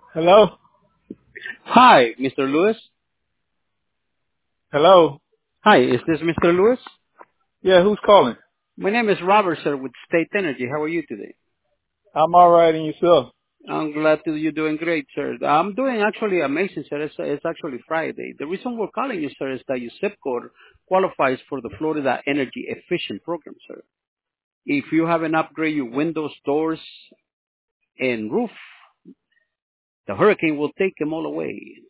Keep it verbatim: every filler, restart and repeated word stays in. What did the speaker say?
Hello? Hi, Mister Lewis. Hello? Hi, is this Mister Lewis? Yeah, who's calling? My name is Robert, sir, with State Energy. How are you today? I'm all right, and yourself? I'm glad to you're doing great, sir. I'm doing actually amazing, sir. It's, it's actually Friday. The reason we're calling you, sir, is that your zip code qualifies for the Florida Energy Efficient Program, sir. If you haven't upgraded your windows, doors, and roof, the hurricane will take them all away.